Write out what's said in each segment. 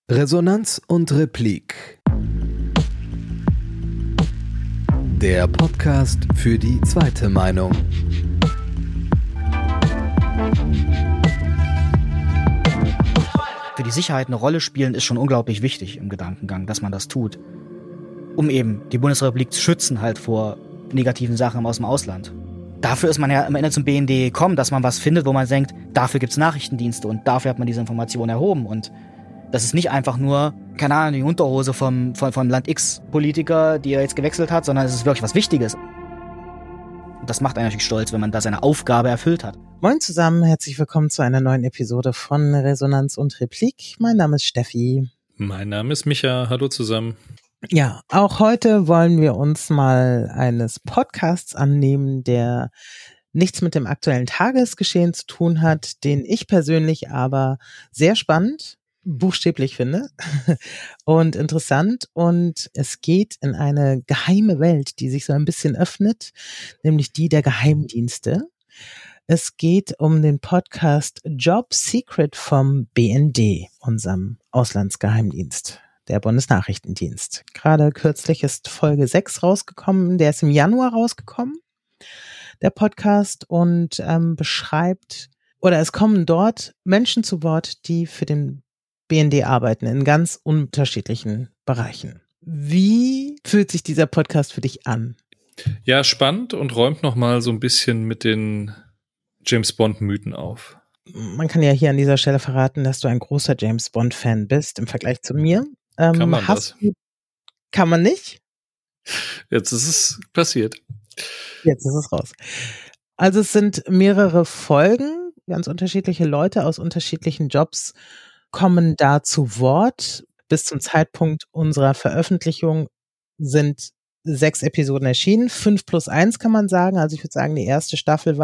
Resonanz und Replik. Der Podcast für die zweite Meinung. Für die Sicherheit eine Rolle spielen ist schon unglaublich wichtig im Gedankengang, dass man das tut. Um eben die Bundesrepublik zu schützen halt vor negativen Sachen aus dem Ausland. Dafür ist man ja am Ende zum BND gekommen, dass man was findet, wo man denkt, dafür gibt's Nachrichtendienste und dafür hat man diese Information erhoben. Und das ist nicht einfach nur, keine Ahnung, die Unterhose vom Land X-Politiker, die er jetzt gewechselt hat, sondern es ist wirklich was Wichtiges. Und das macht einen natürlich stolz, wenn man da seine Aufgabe erfüllt hat. Moin zusammen, herzlich willkommen zu einer neuen Episode von Resonanz und Replik. Mein Name ist Steffi. Mein Name ist Micha, hallo zusammen. Ja, auch heute wollen wir uns mal eines Podcasts annehmen, der nichts mit dem aktuellen Tagesgeschehen zu tun hat, den ich persönlich aber sehr spannend, buchstäblich finde und interessant. Und es geht in eine geheime Welt, die sich so ein bisschen öffnet, nämlich die der Geheimdienste. Es geht um den Podcast Job Secret vom BND, unserem Auslandsgeheimdienst, der Bundesnachrichtendienst. Gerade kürzlich ist Folge 6 rausgekommen, der ist im Januar rausgekommen, der Podcast, und beschreibt, oder es kommen dort Menschen zu Wort, die für den BND arbeiten, in ganz unterschiedlichen Bereichen. Wie fühlt sich dieser Podcast für dich an? Ja, spannend und räumt nochmal so ein bisschen mit den James-Bond-Mythen auf. Man kann ja hier an dieser Stelle verraten, dass du ein großer James-Bond-Fan bist im Vergleich zu mir. Kann man das? Kann man nicht? Jetzt ist es passiert. Jetzt ist es raus. Also es sind mehrere Folgen, ganz unterschiedliche Leute aus unterschiedlichen Jobs kommen da zu Wort. Bis zum Zeitpunkt unserer Veröffentlichung sind 6 Episoden erschienen, 5+1 kann man sagen. Also ich würde sagen, die erste Staffel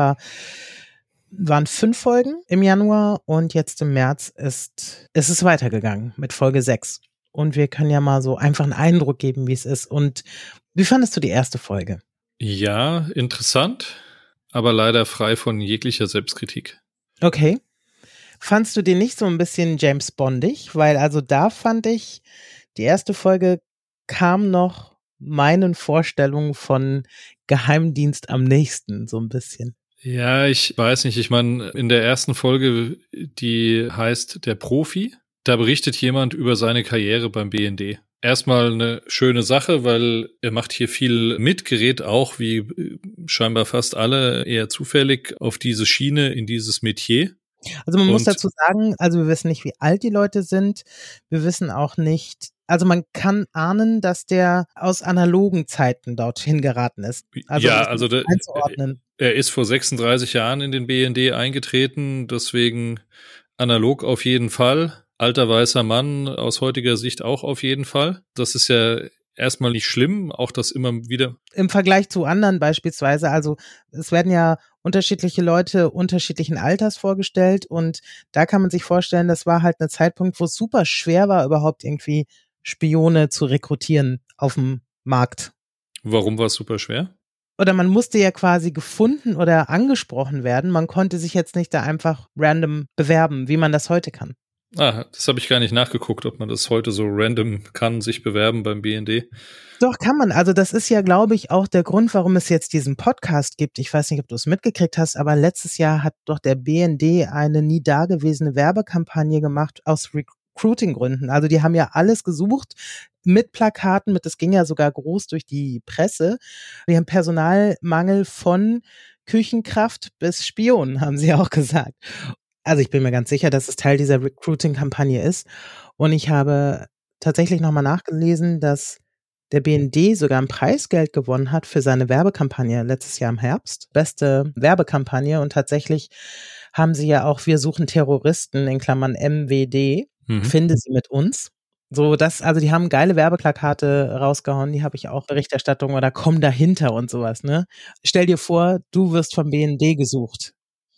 waren 5 Folgen im Januar und jetzt im März ist es weitergegangen mit Folge 6. Und wir können ja mal so einfach einen Eindruck geben, wie es ist. Und wie fandest du die erste Folge? Ja, interessant, aber leider frei von jeglicher Selbstkritik. Okay. Fandst du den nicht so ein bisschen James Bondig? Weil also da fand ich, die erste Folge kam noch meinen Vorstellungen von Geheimdienst am nächsten, so ein bisschen. Ja, ich weiß nicht. Ich meine, in der ersten Folge, die heißt Der Profi, da berichtet jemand über seine Karriere beim BND. Erstmal eine schöne Sache, weil er macht hier viel mit, gerät auch, wie scheinbar fast alle, eher zufällig auf diese Schiene, in dieses Metier. Also man muss dazu sagen, also wir wissen nicht, wie alt die Leute sind. Wir wissen auch nicht, also man kann ahnen, dass der aus analogen Zeiten dorthin geraten ist. Also ja, also einzuordnen. Er ist vor 36 Jahren in den BND eingetreten, deswegen analog auf jeden Fall. Alter weißer Mann aus heutiger Sicht auch auf jeden Fall. Das ist ja erstmal nicht schlimm, auch das immer wieder. Im Vergleich zu anderen beispielsweise, also es werden ja unterschiedliche Leute unterschiedlichen Alters vorgestellt und da kann man sich vorstellen, das war halt ein Zeitpunkt, wo es super schwer war, überhaupt irgendwie Spione zu rekrutieren auf dem Markt. Warum war es super schwer? Oder man musste ja quasi gefunden oder angesprochen werden. Man konnte sich jetzt nicht da einfach random bewerben, wie man das heute kann. Das habe ich gar nicht nachgeguckt, ob man das heute so random kann, sich bewerben beim BND. Doch, kann man. Also das ist ja, glaube ich, auch der Grund, warum es jetzt diesen Podcast gibt. Ich weiß nicht, ob du es mitgekriegt hast, aber letztes Jahr hat doch der BND eine nie dagewesene Werbekampagne gemacht aus Recruiting-Gründen. Also die haben ja alles gesucht mit Plakaten, das ging ja sogar groß durch die Presse. Die haben Personalmangel von Küchenkraft bis Spion, haben sie auch gesagt. Also ich bin mir ganz sicher, dass es Teil dieser Recruiting-Kampagne ist. Und ich habe tatsächlich nochmal nachgelesen, dass der BND sogar ein Preisgeld gewonnen hat für seine Werbekampagne letztes Jahr im Herbst. Beste Werbekampagne. Und tatsächlich haben sie ja auch Wir suchen Terroristen in Klammern MWD. Finde sie mit uns. So, also die haben geile Werbeplakate rausgehauen, die habe ich auch Berichterstattung oder Komm dahinter und sowas, ne? Stell dir vor, du wirst vom BND gesucht.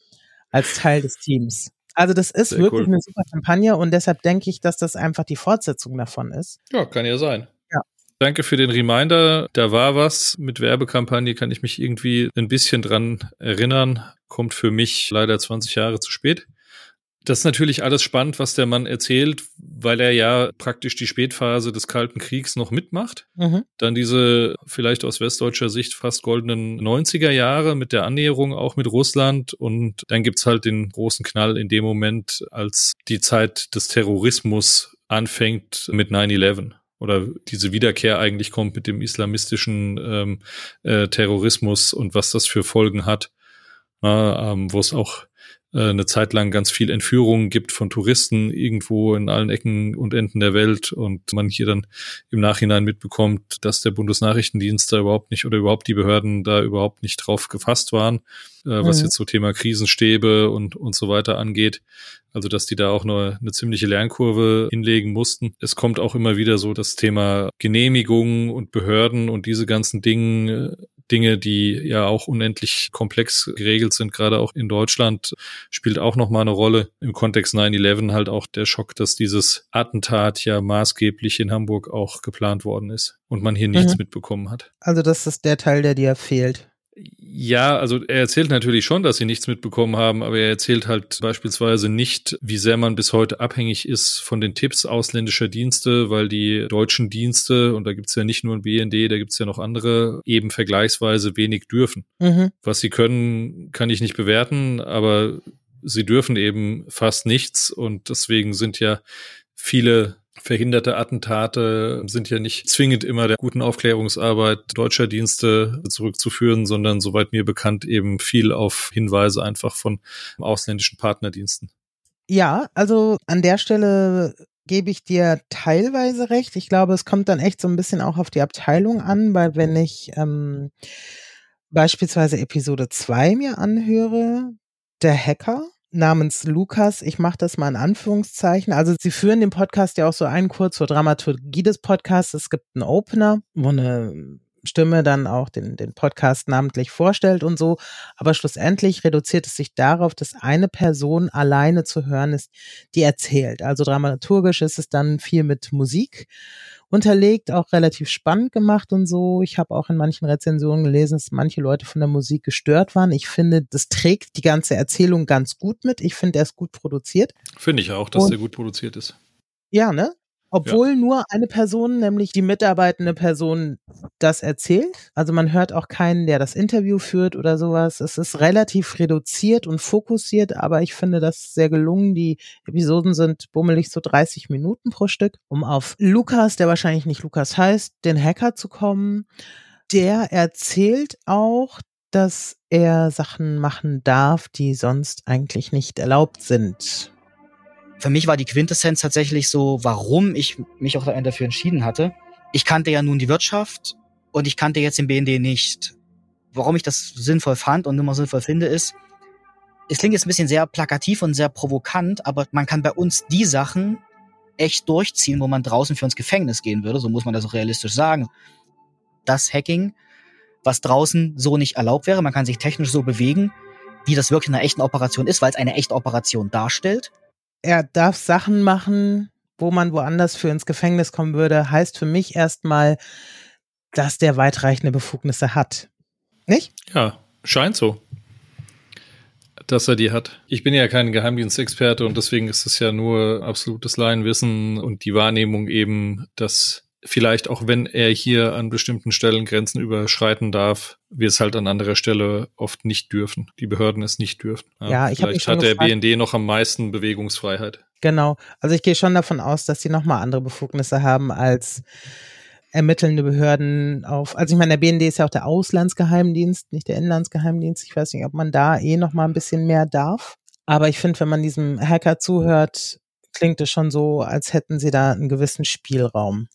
Als Teil des Teams. Also das ist sehr wirklich cool. Eine super Kampagne und deshalb denke ich, dass das einfach die Fortsetzung davon ist. Ja, kann ja sein. Ja. Danke für den Reminder. Da war was mit Werbekampagne, kann ich mich irgendwie ein bisschen dran erinnern. Kommt für mich leider 20 Jahre zu spät. Das ist natürlich alles spannend, was der Mann erzählt, weil er ja praktisch die Spätphase des Kalten Kriegs noch mitmacht. Dann diese vielleicht aus westdeutscher Sicht fast goldenen 90er Jahre mit der Annäherung auch mit Russland. Und dann gibt's halt den großen Knall in dem Moment, als die Zeit des Terrorismus anfängt mit 9/11. Oder diese Wiederkehr eigentlich kommt mit dem islamistischen Terrorismus und was das für Folgen hat. Wo es auch eine Zeit lang ganz viel Entführungen gibt von Touristen irgendwo in allen Ecken und Enden der Welt und man hier dann im Nachhinein mitbekommt, dass der Bundesnachrichtendienst da überhaupt nicht oder überhaupt die Behörden da überhaupt nicht drauf gefasst waren, was jetzt so Thema Krisenstäbe und so weiter angeht. Also, dass die da auch eine ziemliche Lernkurve hinlegen mussten. Es kommt auch immer wieder so das Thema Genehmigungen und Behörden und diese ganzen Dinge, die ja auch unendlich komplex geregelt sind, gerade auch in Deutschland, spielt auch nochmal eine Rolle. Im Kontext 9/11 halt auch der Schock, dass dieses Attentat ja maßgeblich in Hamburg auch geplant worden ist und man hier nichts mitbekommen hat. Also das ist der Teil, der dir fehlt. Ja, also er erzählt natürlich schon, dass sie nichts mitbekommen haben, aber er erzählt halt beispielsweise nicht, wie sehr man bis heute abhängig ist von den Tipps ausländischer Dienste, weil die deutschen Dienste, und da gibt's ja nicht nur ein BND, da gibt's ja noch andere, eben vergleichsweise wenig dürfen. Was sie können, kann ich nicht bewerten, aber sie dürfen eben fast nichts und deswegen sind ja viele verhinderte Attentate sind ja nicht zwingend immer der guten Aufklärungsarbeit deutscher Dienste zurückzuführen, sondern soweit mir bekannt eben viel auf Hinweise einfach von ausländischen Partnerdiensten. Ja, also an der Stelle gebe ich dir teilweise recht. Ich glaube, es kommt dann echt so ein bisschen auch auf die Abteilung an, weil wenn ich beispielsweise Episode 2 mir anhöre, der Hacker namens Lukas, ich mache das mal in Anführungszeichen, also sie führen den Podcast ja auch so ein, kurz zur Dramaturgie des Podcasts, es gibt einen Opener, wo eine Stimme dann auch den Podcast namentlich vorstellt und so, aber schlussendlich reduziert es sich darauf, dass eine Person alleine zu hören ist, die erzählt. Also dramaturgisch ist es dann viel mit Musik unterlegt, auch relativ spannend gemacht und so. Ich habe auch in manchen Rezensionen gelesen, dass manche Leute von der Musik gestört waren. Ich finde, das trägt die ganze Erzählung ganz gut mit. Ich finde, er ist gut produziert. Finde ich auch, dass der gut produziert ist. Ja, ne? Obwohl nur eine Person, nämlich die mitarbeitende Person, das erzählt. Also man hört auch keinen, der das Interview führt oder sowas. Es ist relativ reduziert und fokussiert, aber ich finde das sehr gelungen. Die Episoden sind bummelig so 30 Minuten pro Stück, um auf Lukas, der wahrscheinlich nicht Lukas heißt, den Hacker zu kommen. Der erzählt auch, dass er Sachen machen darf, die sonst eigentlich nicht erlaubt sind. Für mich war die Quintessenz tatsächlich so, warum ich mich auch dafür entschieden hatte. Ich kannte ja nun die Wirtschaft und ich kannte jetzt den BND nicht. Warum ich das sinnvoll fand und immer sinnvoll finde, ist, es klingt jetzt ein bisschen sehr plakativ und sehr provokant, aber man kann bei uns die Sachen echt durchziehen, wo man draußen für ins Gefängnis gehen würde, so muss man das auch realistisch sagen. Das Hacking, was draußen so nicht erlaubt wäre, man kann sich technisch so bewegen, wie das wirklich in einer echten Operation ist, weil es eine echte Operation darstellt. Er darf Sachen machen, wo man woanders für ins Gefängnis kommen würde, heißt für mich erstmal, dass der weitreichende Befugnisse hat. Nicht? Ja, scheint so, dass er die hat. Ich bin ja kein Geheimdienstexperte und deswegen ist es ja nur absolutes Laienwissen und die Wahrnehmung eben, dass vielleicht auch wenn er hier an bestimmten Stellen Grenzen überschreiten darf, wir es halt an anderer Stelle oft nicht dürfen. Die Behörden es nicht dürfen. Ja, ich vielleicht hat der BND noch am meisten Bewegungsfreiheit. Genau. Also ich gehe schon davon aus, dass sie nochmal andere Befugnisse haben als ermittelnde Behörden auf, also ich meine, der BND ist ja auch der Auslandsgeheimdienst, nicht der Inlandsgeheimdienst. Ich weiß nicht, ob man da nochmal ein bisschen mehr darf. Aber ich finde, wenn man diesem Hacker zuhört, klingt es schon so, als hätten sie da einen gewissen Spielraum.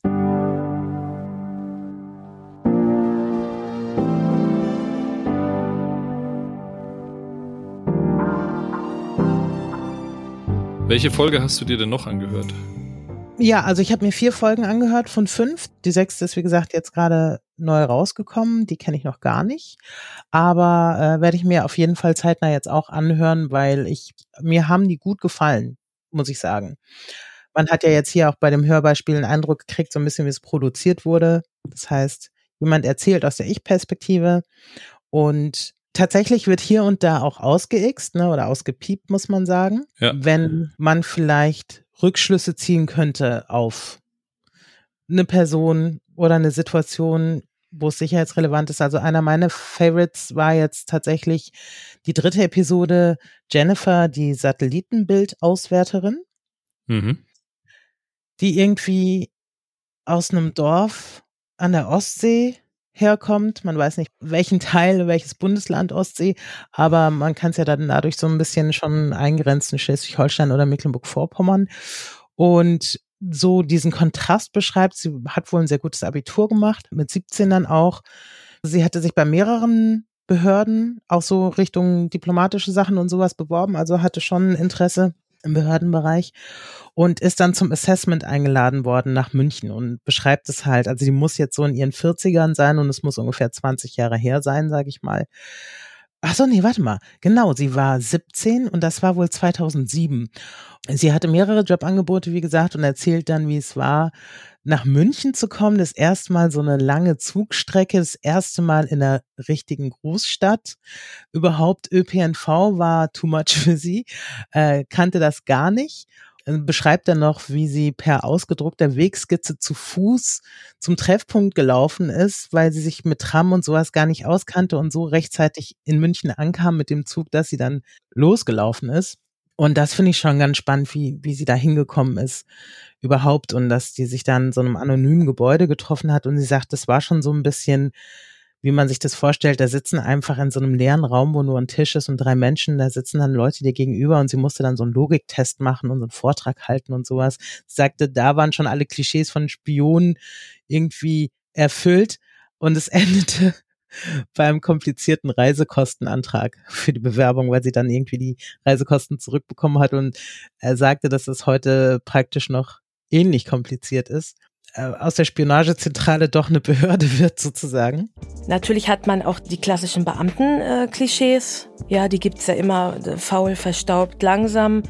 Welche Folge hast du dir denn noch angehört? Ja, also ich habe mir 4 Folgen angehört von 5. Die 6. ist, wie gesagt, jetzt gerade neu rausgekommen. Die kenne ich noch gar nicht. Aber werde ich mir auf jeden Fall zeitnah jetzt auch anhören, weil mir haben die gut gefallen, muss ich sagen. Man hat ja jetzt hier auch bei dem Hörbeispiel einen Eindruck gekriegt, so ein bisschen, wie es produziert wurde. Das heißt, jemand erzählt aus der Ich-Perspektive und Tatsächlich wird hier und da auch ausgeixt, ne, oder ausgepiept, muss man sagen, wenn man vielleicht Rückschlüsse ziehen könnte auf eine Person oder eine Situation, wo es sicherheitsrelevant ist. Also einer meiner Favorites war jetzt tatsächlich die 3. Episode Jennifer, die Satellitenbildauswärterin, die irgendwie aus einem Dorf an der Ostsee herkommt. Man weiß nicht, welchen Teil, welches Bundesland Ostsee, aber man kann es ja dann dadurch so ein bisschen schon eingrenzen, Schleswig-Holstein oder Mecklenburg-Vorpommern. Und so diesen Kontrast beschreibt. Sie hat wohl ein sehr gutes Abitur gemacht, mit 17 dann auch. Sie hatte sich bei mehreren Behörden, auch so Richtung diplomatische Sachen und sowas beworben, also hatte schon Interesse im Behördenbereich und ist dann zum Assessment eingeladen worden nach München und beschreibt es halt, also die muss jetzt so in ihren 40ern sein und es muss ungefähr 20 Jahre her sein, sage ich mal. Ach so, nee, warte mal. Genau, sie war 17 und das war wohl 2007. Sie hatte mehrere Jobangebote, wie gesagt, und erzählt dann, wie es war, nach München zu kommen. Das erste Mal so eine lange Zugstrecke, das erste Mal in einer richtigen Großstadt. Überhaupt ÖPNV war too much für sie, kannte das gar nicht. Beschreibt dann noch, wie sie per ausgedruckter Wegskizze zu Fuß zum Treffpunkt gelaufen ist, weil sie sich mit Tram und sowas gar nicht auskannte und so rechtzeitig in München ankam mit dem Zug, dass sie dann losgelaufen ist. Und das finde ich schon ganz spannend, wie sie da hingekommen ist überhaupt und dass die sich dann in so einem anonymen Gebäude getroffen hat und sie sagt, das war schon so ein bisschen, wie man sich das vorstellt, da sitzen einfach in so einem leeren Raum, wo nur ein Tisch ist und 3 Menschen, da sitzen dann Leute dir gegenüber und sie musste dann so einen Logiktest machen und so einen Vortrag halten und sowas. Sie sagte, da waren schon alle Klischees von Spionen irgendwie erfüllt und es endete beim komplizierten Reisekostenantrag für die Bewerbung, weil sie dann irgendwie die Reisekosten zurückbekommen hat und er sagte, dass es heute praktisch noch ähnlich kompliziert ist. Aus der Spionagezentrale doch eine Behörde wird sozusagen. Natürlich hat man auch die klassischen Beamten-Klischees. Ja, die gibt's ja immer, faul, verstaubt, langsam.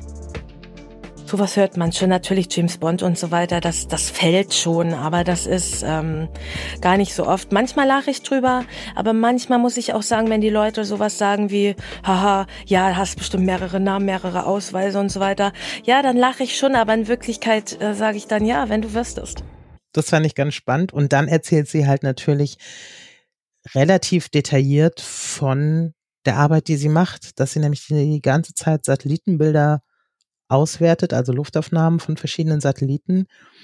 Sowas hört man schon, natürlich James Bond und so weiter, das fällt schon, aber das ist gar nicht so oft. Manchmal lache ich drüber, aber manchmal muss ich auch sagen, wenn die Leute sowas sagen wie, haha, ja, hast bestimmt mehrere Namen, mehrere Ausweise und so weiter, ja, dann lache ich schon, aber in Wirklichkeit sage ich dann, ja, wenn du wüsstest. Das fand ich ganz spannend und dann erzählt sie halt natürlich relativ detailliert von der Arbeit, die sie macht, dass sie nämlich die ganze Zeit Satellitenbilder auswertet, also Luftaufnahmen von verschiedenen Satelliten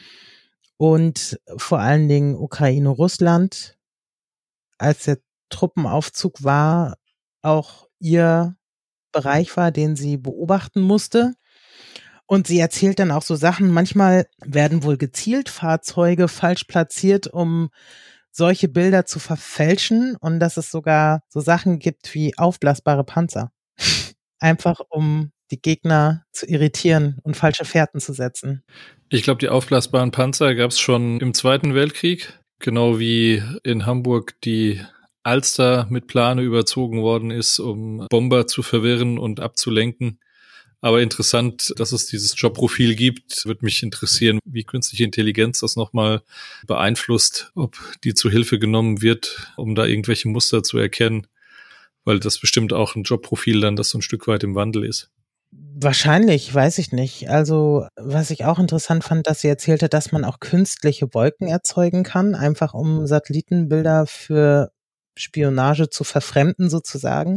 und vor allen Dingen Ukraine, Russland, als der Truppenaufzug war, auch ihr Bereich war, den sie beobachten musste. Und sie erzählt dann auch so Sachen, manchmal werden wohl gezielt Fahrzeuge falsch platziert, um solche Bilder zu verfälschen und dass es sogar so Sachen gibt wie aufblasbare Panzer. Einfach um die Gegner zu irritieren und falsche Fährten zu setzen. Ich glaube, die aufblasbaren Panzer gab es schon im Zweiten Weltkrieg, genau wie in Hamburg die Alster mit Plane überzogen worden ist, um Bomber zu verwirren und abzulenken. Aber interessant, dass es dieses Jobprofil gibt, würde mich interessieren, wie künstliche Intelligenz das nochmal beeinflusst, ob die zu Hilfe genommen wird, um da irgendwelche Muster zu erkennen, weil das bestimmt auch ein Jobprofil dann, das so ein Stück weit im Wandel ist. Wahrscheinlich, weiß ich nicht. Also, was ich auch interessant fand, dass sie erzählte, dass man auch künstliche Wolken erzeugen kann, einfach um Satellitenbilder für Spionage zu verfremden sozusagen.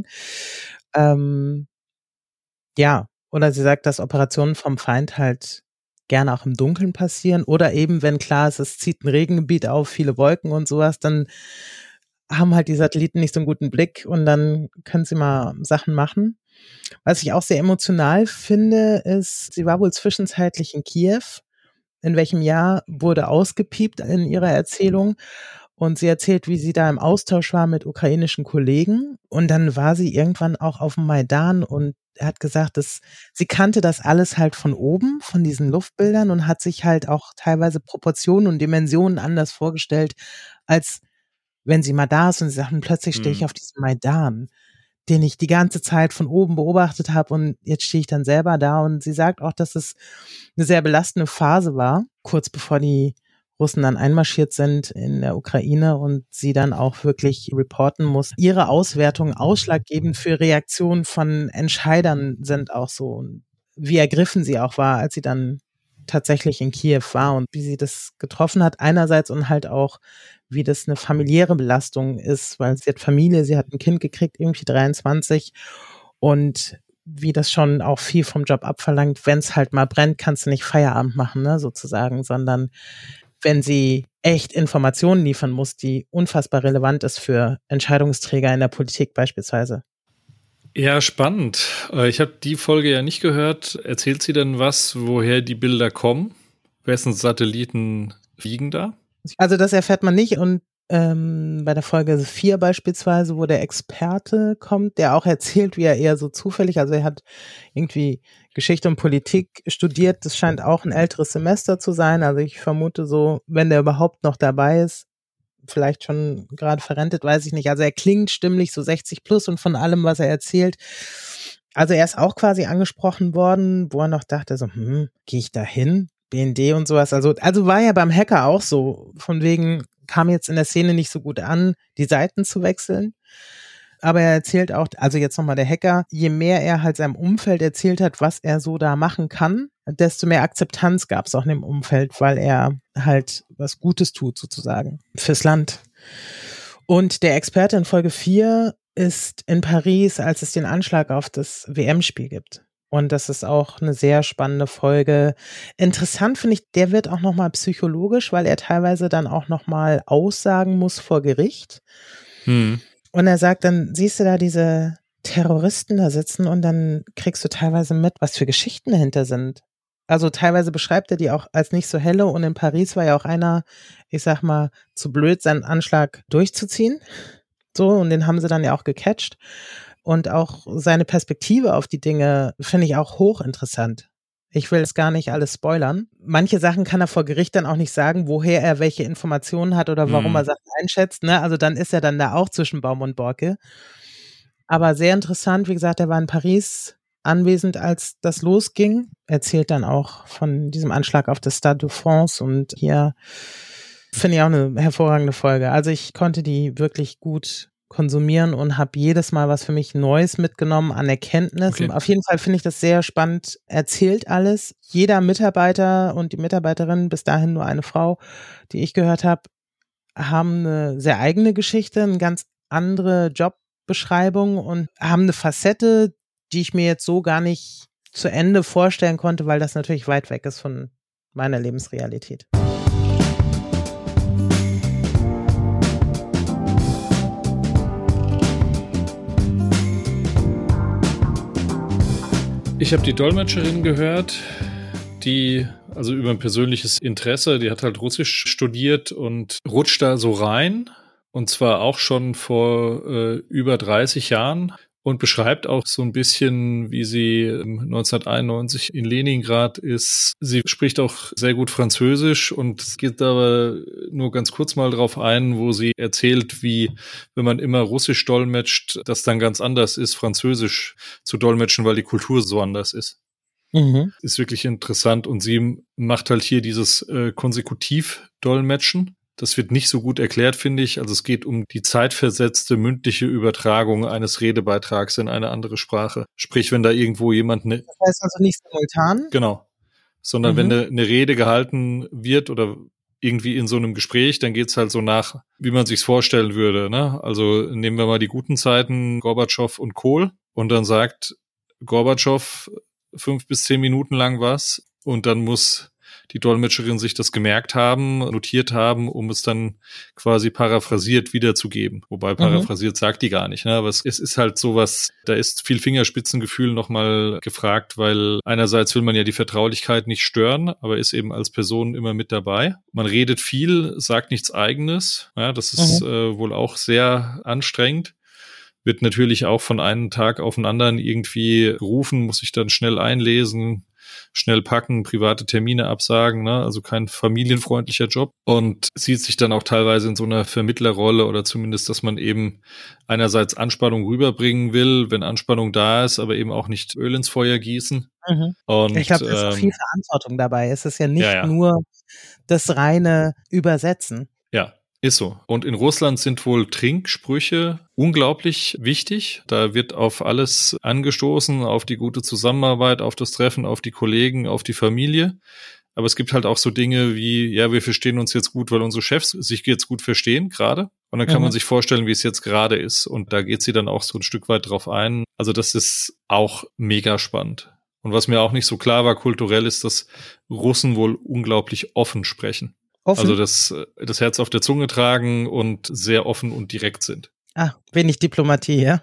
Ja, oder sie sagt, dass Operationen vom Feind halt gerne auch im Dunkeln passieren oder eben, wenn klar ist, es zieht ein Regengebiet auf, viele Wolken und sowas, dann haben halt die Satelliten nicht so einen guten Blick und dann können sie mal Sachen machen. Was ich auch sehr emotional finde, ist, sie war wohl zwischenzeitlich in Kiew. In welchem Jahr wurde ausgepiept in ihrer Erzählung. Und sie erzählt, wie sie da im Austausch war mit ukrainischen Kollegen. Und dann war sie irgendwann auch auf dem Maidan und er hat gesagt, dass sie kannte das alles halt von oben, von diesen Luftbildern und hat sich halt auch teilweise Proportionen und Dimensionen anders vorgestellt, als wenn sie mal da ist und sie sagt, plötzlich stehe ich auf diesem Maidan, den ich die ganze Zeit von oben beobachtet habe und jetzt stehe ich dann selber da und sie sagt auch, dass es eine sehr belastende Phase war, kurz bevor die Russen dann einmarschiert sind in der Ukraine und sie dann auch wirklich reporten muss. Ihre Auswertungen ausschlaggebend für Reaktionen von Entscheidern sind auch so. Und wie ergriffen sie auch war, als sie dann tatsächlich in Kiew war und wie sie das getroffen hat einerseits und halt auch, wie das eine familiäre Belastung ist, weil sie hat Familie, sie hat ein Kind gekriegt, irgendwie 23 und wie das schon auch viel vom Job abverlangt, wenn es halt mal brennt, kannst du nicht Feierabend machen, ne, sozusagen, sondern wenn sie echt Informationen liefern muss, die unfassbar relevant ist für Entscheidungsträger in der Politik beispielsweise. Ja, spannend. Ich habe die Folge ja nicht gehört. Erzählt sie denn was, woher die Bilder kommen? Wessen Satelliten fliegen da? Also das erfährt man nicht und bei der Folge 4 beispielsweise, wo der Experte kommt, der auch erzählt, wie er eher so zufällig, also er hat irgendwie Geschichte und Politik studiert, das scheint auch ein älteres Semester zu sein, also ich vermute so, wenn der überhaupt noch dabei ist, vielleicht schon gerade verrentet, weiß ich nicht, also er klingt stimmlich so 60 plus und von allem, was er erzählt, also er ist auch quasi angesprochen worden, wo er noch dachte so, gehe ich da hin? BND und sowas, also war ja beim Hacker auch so, von wegen kam jetzt in der Szene nicht so gut an, die Seiten zu wechseln. Aber er erzählt auch, also jetzt nochmal der Hacker, je mehr er halt seinem Umfeld erzählt hat, was er so da machen kann, desto mehr Akzeptanz gab es auch in dem Umfeld, weil er halt was Gutes tut sozusagen fürs Land. Und der Experte in Folge 4 ist in Paris, als es den Anschlag auf das WM-Spiel gibt. Und das ist auch eine sehr spannende Folge. Interessant finde ich, der wird auch nochmal psychologisch, weil er teilweise dann auch nochmal aussagen muss vor Gericht. Und er sagt, dann siehst du da diese Terroristen da sitzen und dann kriegst du teilweise mit, was für Geschichten dahinter sind. Also teilweise beschreibt er die auch als nicht so helle und in Paris war ja auch einer, ich sag mal, zu blöd, seinen Anschlag durchzuziehen. So, und den haben sie dann ja auch gecatcht. Und auch seine Perspektive auf die Dinge finde ich auch hochinteressant. Ich will es gar nicht alles spoilern. Manche Sachen kann er vor Gericht dann auch nicht sagen, woher er welche Informationen hat oder warum er Sachen einschätzt. Ne? Also dann ist er dann da auch zwischen Baum und Borke. Aber sehr interessant, wie gesagt, er war in Paris anwesend, als das losging. Erzählt dann auch von diesem Anschlag auf das Stade de France und hier finde ich auch eine hervorragende Folge. Also ich konnte die wirklich gut konsumieren und habe jedes Mal was für mich Neues mitgenommen an Erkenntnissen. Okay. Auf jeden Fall finde ich das sehr spannend, erzählt alles. Jeder Mitarbeiter und die Mitarbeiterin, bis dahin nur eine Frau, die ich gehört habe, haben eine sehr eigene Geschichte, eine ganz andere Jobbeschreibung und haben eine Facette, die ich mir jetzt so gar nicht zu Ende vorstellen konnte, weil das natürlich weit weg ist von meiner Lebensrealität. Ich habe die Dolmetscherin gehört, die, also über ein persönliches Interesse, die hat halt Russisch studiert und rutscht da so rein. Und zwar auch schon vor über 30 Jahren und beschreibt auch so ein bisschen, wie sie 1991 in Leningrad ist. Sie spricht auch sehr gut Französisch und es geht aber nur ganz kurz mal drauf ein, wo sie erzählt, wie, wenn man immer Russisch dolmetscht, das dann ganz anders ist, Französisch zu dolmetschen, weil die Kultur so anders ist. Ist wirklich interessant und sie macht halt hier dieses Konsekutiv-Dolmetschen. Das wird nicht so gut erklärt, finde ich. Also es geht um die zeitversetzte mündliche Übertragung eines Redebeitrags in eine andere Sprache. Sprich, wenn da irgendwo jemand Das heißt also nicht simultan? Genau. Sondern wenn eine Rede gehalten wird oder irgendwie in so einem Gespräch, dann geht's halt so nach, wie man sich's vorstellen würde. Ne? Also nehmen wir mal die guten Zeiten, Gorbatschow und Kohl. Und dann sagt Gorbatschow 5 bis 10 Minuten lang was und dann muss die Dolmetscherin sich das gemerkt haben, notiert haben, um es dann quasi paraphrasiert wiederzugeben. Wobei paraphrasiert sagt die gar nicht, ne? Aber es ist halt sowas, da ist viel Fingerspitzengefühl nochmal gefragt, weil einerseits will man ja die Vertraulichkeit nicht stören, aber ist eben als Person immer mit dabei. Man redet viel, sagt nichts Eigenes. Ja, das ist wohl auch sehr anstrengend. Wird natürlich auch von einem Tag auf den anderen irgendwie gerufen, muss sich dann schnell einlesen, schnell packen, private Termine absagen, ne? Also kein familienfreundlicher Job und sieht sich dann auch teilweise in so einer Vermittlerrolle oder zumindest, dass man eben einerseits Anspannung rüberbringen will, wenn Anspannung da ist, aber eben auch nicht Öl ins Feuer gießen. Und, ich glaube, da ist auch viel Verantwortung dabei. Es ist ja nicht nur das reine Übersetzen. Ja, ist so. Und in Russland sind wohl Trinksprüche unglaublich wichtig. Da wird auf alles angestoßen, auf die gute Zusammenarbeit, auf das Treffen, auf die Kollegen, auf die Familie. Aber es gibt halt auch so Dinge wie, ja, wir verstehen uns jetzt gut, weil unsere Chefs sich jetzt gut verstehen gerade. Und dann kann man sich vorstellen, wie es jetzt gerade ist. Und da geht sie dann auch so ein Stück weit drauf ein. Also das ist auch mega spannend. Und was mir auch nicht so klar war kulturell, ist, dass Russen wohl unglaublich offen sprechen. Offen? Also das Herz auf der Zunge tragen und sehr offen und direkt sind. Wenig Diplomatie, ja?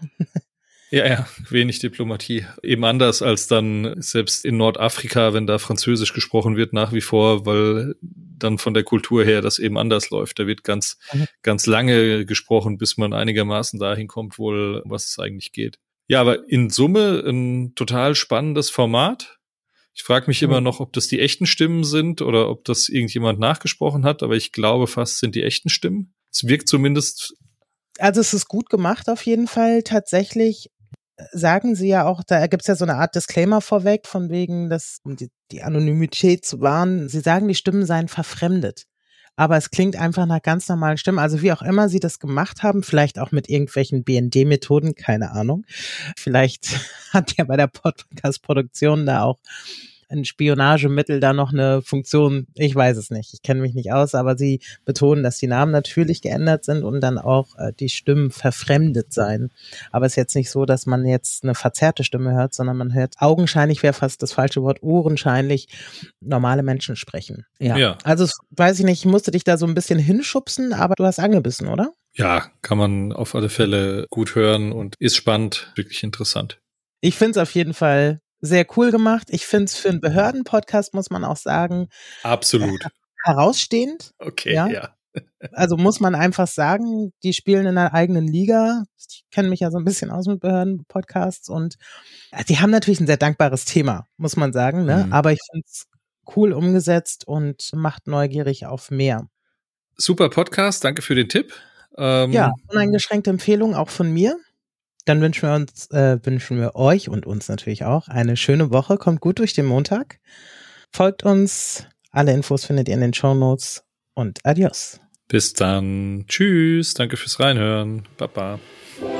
Ja, wenig Diplomatie. Eben anders als dann selbst in Nordafrika, wenn da Französisch gesprochen wird nach wie vor, weil dann von der Kultur her das eben anders läuft. Da wird ganz lange gesprochen, bis man einigermaßen dahin kommt, wohl, was es eigentlich geht. Ja, aber in Summe ein total spannendes Format. Ich frage mich immer noch, ob das die echten Stimmen sind oder ob das irgendjemand nachgesprochen hat, aber ich glaube fast sind die echten Stimmen. Es wirkt zumindest. Also es ist gut gemacht auf jeden Fall. Tatsächlich sagen sie ja auch, da gibt's ja so eine Art Disclaimer vorweg, von wegen, dass, um die Anonymität zu wahren, sie sagen, die Stimmen seien verfremdet. Aber es klingt einfach nach ganz normalen Stimmen. Also wie auch immer sie das gemacht haben, vielleicht auch mit irgendwelchen BND-Methoden, keine Ahnung. Vielleicht hat ja bei der Podcast-Produktion da auch ein Spionagemittel da noch eine Funktion, ich weiß es nicht, ich kenne mich nicht aus, aber sie betonen, dass die Namen natürlich geändert sind und dann auch die Stimmen verfremdet seien. Aber es ist jetzt nicht so, dass man jetzt eine verzerrte Stimme hört, sondern man hört augenscheinlich, wäre fast das falsche Wort, ohrenscheinlich normale Menschen sprechen. Ja. Also weiß ich nicht, ich musste dich da so ein bisschen hinschubsen, aber du hast angebissen, oder? Ja, kann man auf alle Fälle gut hören und ist spannend, wirklich interessant. Ich finde es auf jeden Fall sehr cool gemacht. Ich finde es für einen Behörden-Podcast, muss man auch sagen, absolut herausstehend. Okay, ja. Also muss man einfach sagen, die spielen in einer eigenen Liga. Ich kenne mich ja so ein bisschen aus mit Behörden-Podcasts und die haben natürlich ein sehr dankbares Thema, muss man sagen, ne? Aber ich finde es cool umgesetzt und macht neugierig auf mehr. Super Podcast, danke für den Tipp. Ja, uneingeschränkte Empfehlung auch von mir. Dann wünschen wir euch und uns natürlich auch eine schöne Woche. Kommt gut durch den Montag. Folgt uns. Alle Infos findet ihr in den Shownotes. Und adios. Bis dann. Tschüss. Danke fürs Reinhören. Baba.